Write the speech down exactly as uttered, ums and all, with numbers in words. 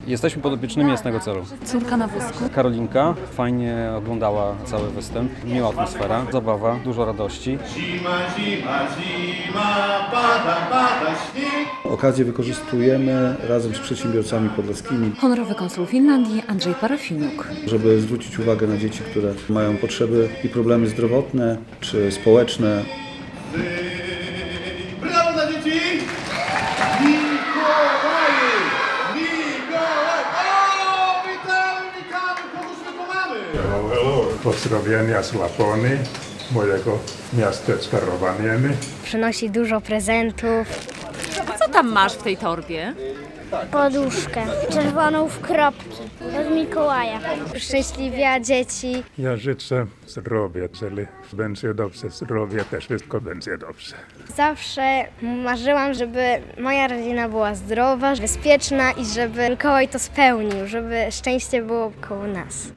Jesteśmy podopiecznymi Jasnego Celu. Córka na wózku. Karolinka fajnie oglądała cały występ. Miła atmosfera, zabawa, dużo radości. Zima, zima, zima, pada, pada śnieg. Okazję wykorzystujemy razem z przedsiębiorcami podlaskimi, Honorowy konsul Finlandii Andrzej Parafiniuk. żeby zwrócić uwagę na dzieci, które mają potrzeby i problemy zdrowotne czy społeczne. Brawo dla dzieci! Mikołaj! Mikołaj! O, witamy, witamy! Kogoś my tu mamy? Pozdrowienia z Laponii, mojego miasteczka Rovaniemi. Przynosi dużo prezentów. Co tam masz w tej torbie? Poduszkę czerwoną w kropki od Mikołaja. Szczęśliwia dzieci. Ja życzę zdrowia, czyli będzie dobrze, zdrowie też wszystko będzie dobrze. Zawsze marzyłam, żeby moja rodzina była zdrowa, bezpieczna i żeby Mikołaj to spełnił, żeby szczęście było koło nas.